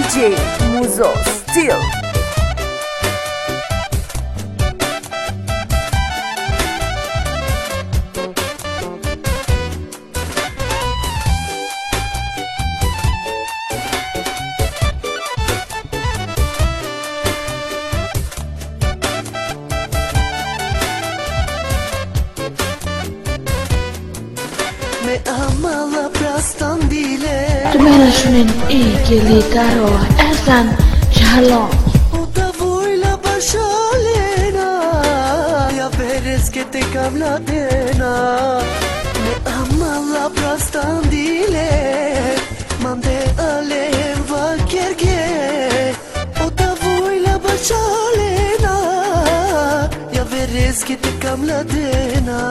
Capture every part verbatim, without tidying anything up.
D J Muzo Still. Me amala prastan dile Tumelashunin e gili karo esan chalon Uta vuila bashalena Ya veres que te cabla dena Me amala prastan dile Mande alen va kerge Uta vuila bashalena Ya veres que te cabla dena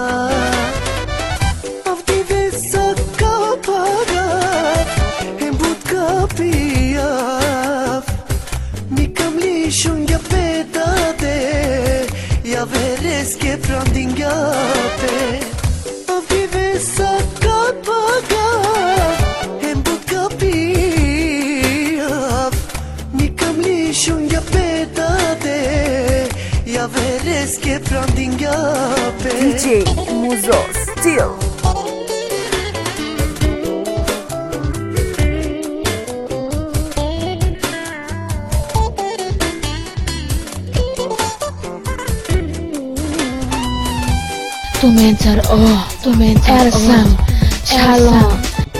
Shunga pedate Ya veres que prandingape Avive sakapaga Embukapi Nikamli shunga pedate Ya veres que prandingape D J Muzo Still. Tu mentar oh tu mentar esan chalon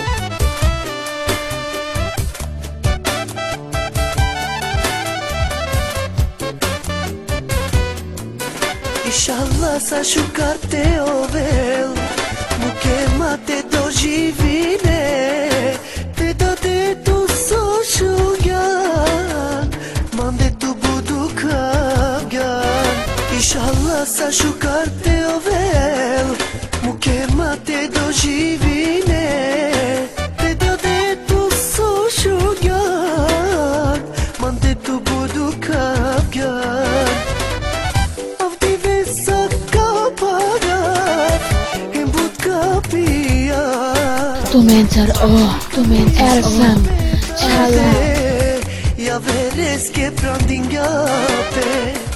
Inshallah sa shukarte ovel Muke mate dojivine Te date tu so shungan Mande tu budu kavgan Inshallah sa shukarte ovel Muke mate dojivine Te date tu so shungan Mande tu budu kavgan Tu mentar oh tu mentar esan chalon Ya veres que prandingape